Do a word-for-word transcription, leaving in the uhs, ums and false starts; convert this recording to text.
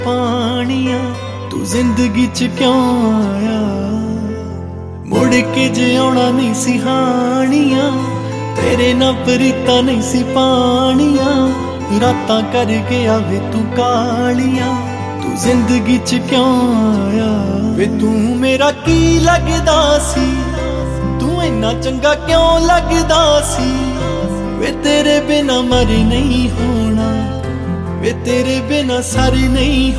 ਪਾਣੀਆਂ ਤੂੰ ਜ਼ਿੰਦਗੀ ਚ ਕਿਉਂ ਆਇਆ ਮੁੜ ਕੇ ਜੇ ਆਉਣਾ ਨਹੀਂ ਸੀ ਹਾਣੀਆਂ ਤੇਰੇ ਨਾਲ ਪ੍ਰੀਤਾਂ ਨਹੀਂ ਸੀ ਪਾਣੀਆਂ ਰਾਤਾਂ ਕਰ ਗਿਆ ਵੇ ਤੂੰ ਕਾਲੀਆਂ ਤੂੰ ਜ਼ਿੰਦਗੀ ਚ ਕਿਉਂ ਆਇਆ ਵੇ ਤੂੰ ਮੇਰਾ ਕੀ ਲੱਗਦਾ ਸੀ ਤੂੰ ਇੰਨਾ ਚੰਗਾ ਕਿਉਂ ਲੱਗਦਾ ਸੀ ਵੇ ਤੇਰੇ ਬਿਨਾ ਮਰ ਨਹੀਂ ਹੋਣਾ ਵੇ ਤੇਰੇ ਬਿਨਾ ਸਰ ਨਹੀਂ